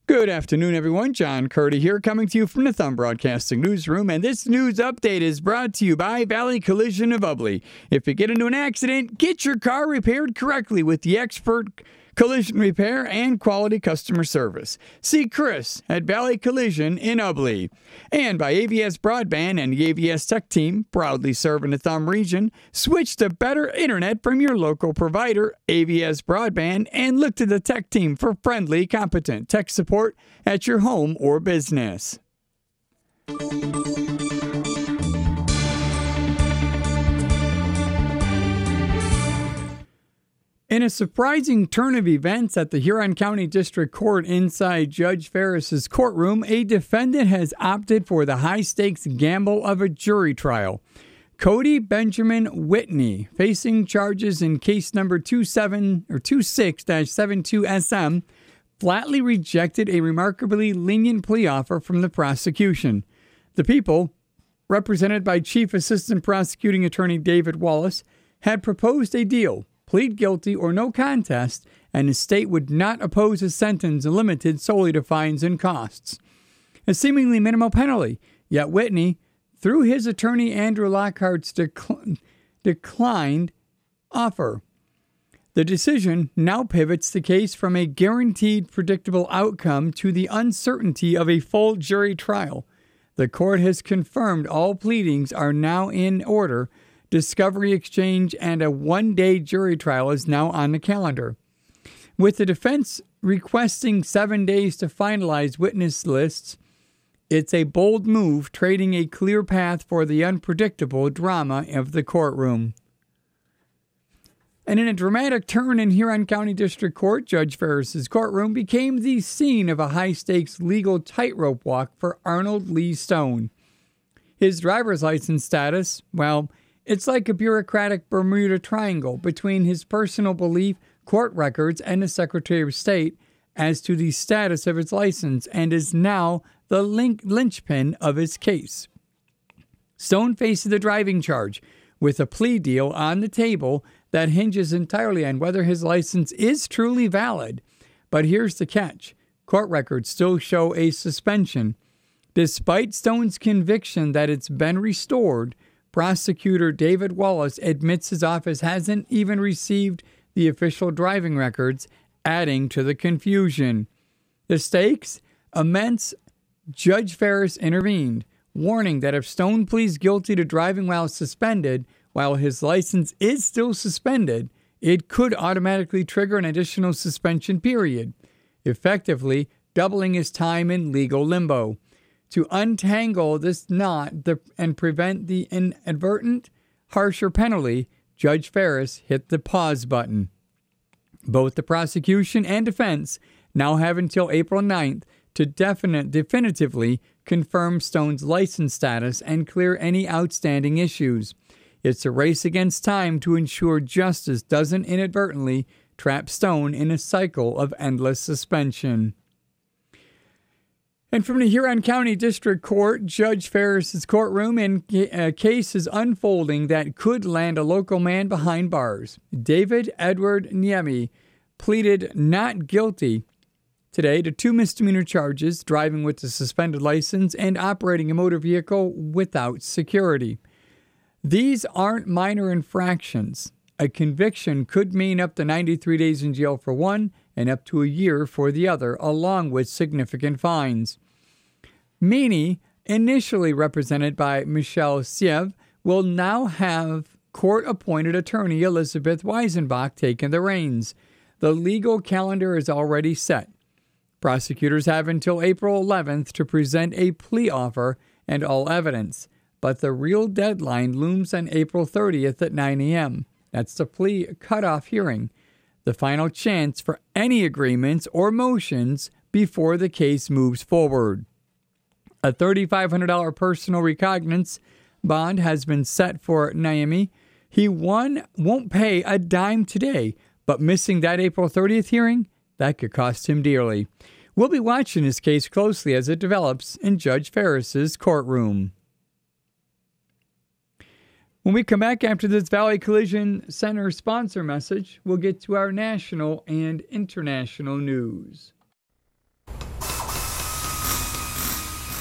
Good afternoon, everyone. John Curdy here, coming to you from the Thumb Broadcasting Newsroom, and this news update is brought to you by Valley Collision of Ubly. If you get into an accident, get your car repaired correctly with the expert collision repair and quality customer service. See Chris at Valley Collision in Ubly. And by AVS Broadband and the AVS Tech Team, proudly serving the Thumb region. Switch to better internet from your local provider, AVS Broadband, and look to the Tech Team for friendly, competent tech support at your home or business. In a surprising turn of events at the Huron County District Court inside Judge Ferris's courtroom, a defendant has opted for the high-stakes gamble of a jury trial. Cody Benjamin Whitney, facing charges in case number 26-72SM, flatly rejected a remarkably lenient plea offer from the prosecution. The people, represented by Chief Assistant Prosecuting Attorney David Wallace, had proposed a deal: plead guilty or no contest, and the state would not oppose a sentence limited solely to fines and costs. A seemingly minimal penalty, yet Whitney, through his attorney Andrew Lockhart's declined offer. The decision now pivots the case from a guaranteed predictable outcome to the uncertainty of a full jury trial. The court has confirmed all pleadings are now in order. Discovery exchange and a one-day jury trial is now on the calendar. With the defense requesting 7 days to finalize witness lists, it's a bold move, trading a clear path for the unpredictable drama of the courtroom. And in a dramatic turn in Huron County District Court, Judge Ferris's courtroom became the scene of a high-stakes legal tightrope walk for Arnold Lee Stone. His driver's license status, well, it's like a bureaucratic Bermuda Triangle between his personal belief, court records, and the Secretary of State as to the status of his license, and is now the linchpin of his case. Stone faces the driving charge with a plea deal on the table that hinges entirely on whether his license is truly valid. But here's the catch. Court records still show a suspension. Despite Stone's conviction that it's been restored, Prosecutor David Wallace admits his office hasn't even received the official driving records, adding to the confusion. The stakes? Immense. Judge Ferris intervened, warning that if Stone pleads guilty to driving while suspended, while his license is still suspended, it could automatically trigger an additional suspension period, effectively doubling his time in legal limbo. To untangle this knot and prevent the inadvertent, harsher penalty, Judge Ferris hit the pause button. Both the prosecution and defense now have until April 9th to definitively confirm Stone's license status and clear any outstanding issues. It's a race against time to ensure justice doesn't inadvertently trap Stone in a cycle of endless suspension. And from the Huron County District Court, Judge Ferris's courtroom, and a case is unfolding that could land a local man behind bars. David Edward Niemi pleaded not guilty today to 2 misdemeanor charges: driving with a suspended license and operating a motor vehicle without security. These aren't minor infractions. A conviction could mean up to 93 days in jail for one and up to a year for the other, along with significant fines. Meany, initially represented by Michelle Siev, will now have court-appointed attorney Elizabeth Weisenbach taking the reins. The legal calendar is already set. Prosecutors have until April 11th to present a plea offer and all evidence, but the real deadline looms on April 30th at 9 a.m. That's the plea cutoff hearing, the final chance for any agreements or motions before the case moves forward. A $3,500 personal recognizance bond has been set for Niemi. He won't pay a dime today, but missing that April 30th hearing, that could cost him dearly. We'll be watching this case closely as it develops in Judge Ferris's courtroom. When we come back after this Valley Collision Center sponsor message, we'll get to our national and international news.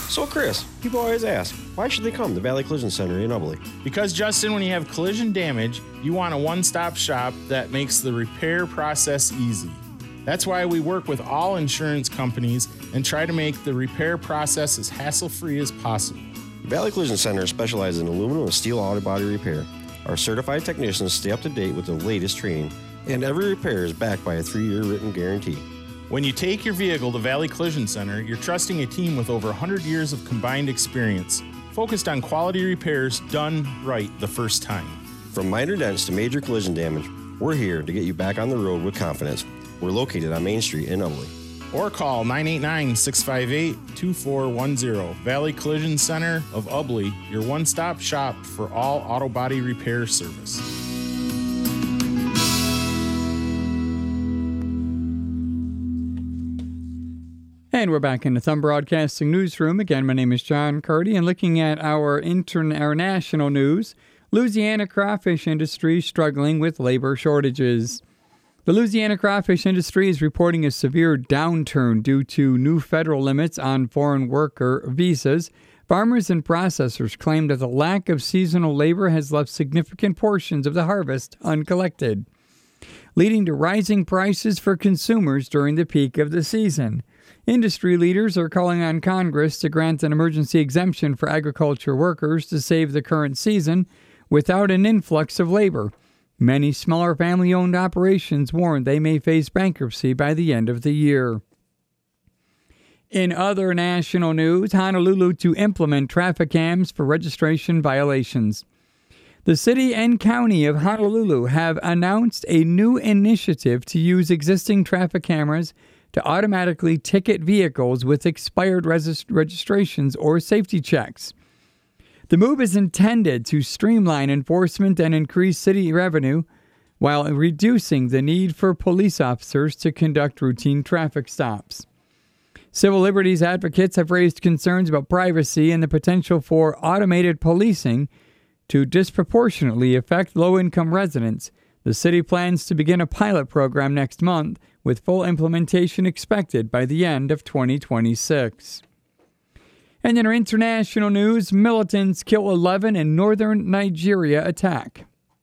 So Chris, people always ask, why should they come to Valley Collision Center in Ubly? Because Justin, when you have collision damage, you want a one-stop shop that makes the repair process easy. That's why we work with all insurance companies and try to make the repair process as hassle-free as possible. Valley Collision Center specializes in aluminum and steel auto body repair. Our certified technicians stay up to date with the latest training, and every repair is backed by a 3-year written guarantee. When you take your vehicle to Valley Collision Center, you're trusting a team with over 100 years of combined experience, focused on quality repairs done right the first time. From minor dents to major collision damage, we're here to get you back on the road with confidence. We're located on Main Street in Ubly. Or call 989-658-2410. Valley Collision Center of Ubly, your one-stop shop for all auto body repair service. And we're back in the Thumb Broadcasting Newsroom. Again, my name is John Carty, and looking at our national news, Louisiana crawfish industry struggling with labor shortages. The Louisiana crawfish industry is reporting a severe downturn due to new federal limits on foreign worker visas. Farmers and processors claim that the lack of seasonal labor has left significant portions of the harvest uncollected, leading to rising prices for consumers during the peak of the season. Industry leaders are calling on Congress to grant an emergency exemption for agriculture workers to save the current season without an influx of labor. Many smaller family-owned operations warn they may face bankruptcy by the end of the year. In other national news, Honolulu to implement traffic cams for registration violations. The city and county of Honolulu have announced a new initiative to use existing traffic cameras to automatically ticket vehicles with expired registrations or safety checks. The move is intended to streamline enforcement and increase city revenue while reducing the need for police officers to conduct routine traffic stops. Civil liberties advocates have raised concerns about privacy and the potential for automated policing to disproportionately affect low-income residents. The city plans to begin a pilot program next month, with full implementation expected by the end of 2026. And in our international news, militants kill 11 in northern Nigeria attack.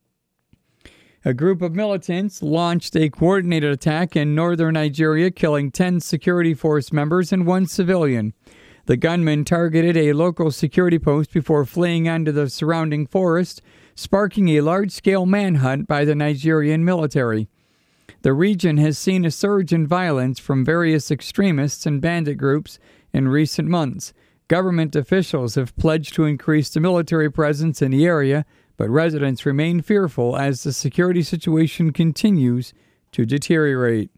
A group of militants launched a coordinated attack in northern Nigeria, killing 10 security force members and 1 civilian. The gunmen targeted a local security post before fleeing onto the surrounding forest, sparking a large-scale manhunt by the Nigerian military. The region has seen a surge in violence from various extremists and bandit groups in recent months. Government officials have pledged to increase the military presence in the area, but residents remain fearful as the security situation continues to deteriorate.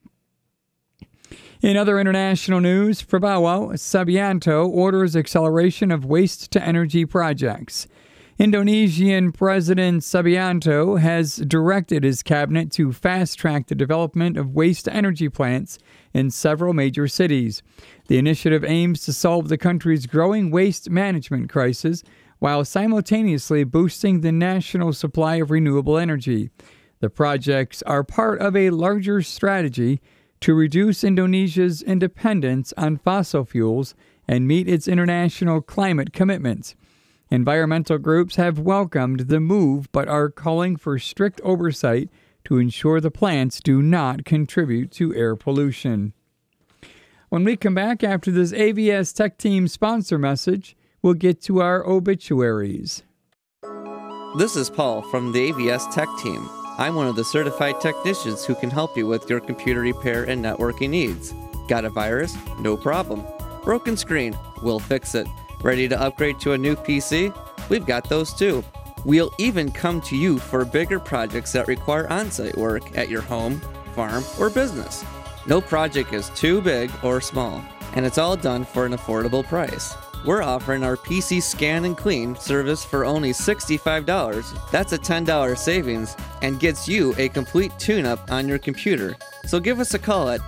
In other international news, Prabowo Subianto orders acceleration of waste-to-energy projects. Indonesian President Subianto has directed his cabinet to fast-track the development of waste-to-energy plants in several major cities. The initiative aims to solve the country's growing waste management crisis while simultaneously boosting the national supply of renewable energy. The projects are part of a larger strategy to reduce Indonesia's dependence on fossil fuels and meet its international climate commitments. Environmental groups have welcomed the move but are calling for strict oversight to ensure the plants do not contribute to air pollution. When we come back after this AVS Tech Team sponsor message, we'll get to our obituaries. This is Paul from the AVS Tech Team. I'm one of the certified technicians who can help you with your computer repair and networking needs. Got a virus? No problem. Broken screen? We'll fix it. Ready to upgrade to a new PC? We've got those too. We'll even come to you for bigger projects that require on-site work at your home, farm, or business. No project is too big or small, and it's all done for an affordable price. We're offering our PC Scan and Clean service for only $65. That's a $10 savings and gets you a complete tune-up on your computer. So give us a call at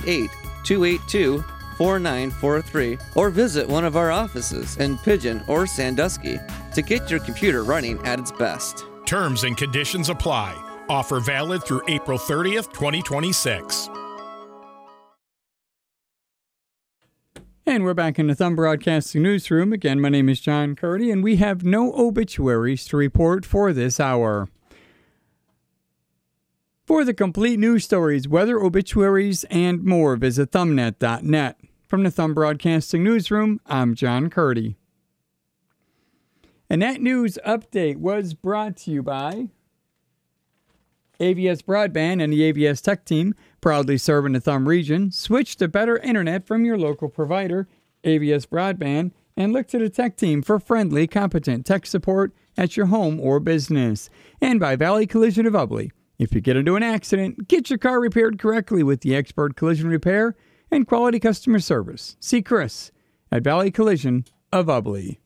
888-282-4943 or visit one of our offices in Pigeon or Sandusky to get your computer running at its best. Terms and conditions apply. Offer valid through April 30th, 2026. And we're back in the Thumb Broadcasting Newsroom. Again, my name is John Curdy, and we have no obituaries to report for this hour. For the complete news stories, weather, obituaries, and more, visit thumbnet.net. From the Thumb Broadcasting Newsroom, I'm John Curdy. And that news update was brought to you by AVS Broadband and the AVS Tech Team, proudly serving the Thumb region. Switch to better internet from your local provider, AVS Broadband, and look to the Tech Team for friendly, competent tech support at your home or business. And by Valley Collision of Ubly. If you get into an accident, get your car repaired correctly with the expert collision repair and quality customer service. See Chris at Valley Collision of Ubly.